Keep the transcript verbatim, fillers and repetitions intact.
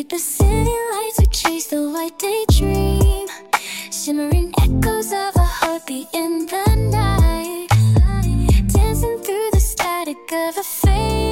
Beneath the city lights we chase the white daydream, shimmering echoes of a heartbeat in the night, dancing through the static of a fade.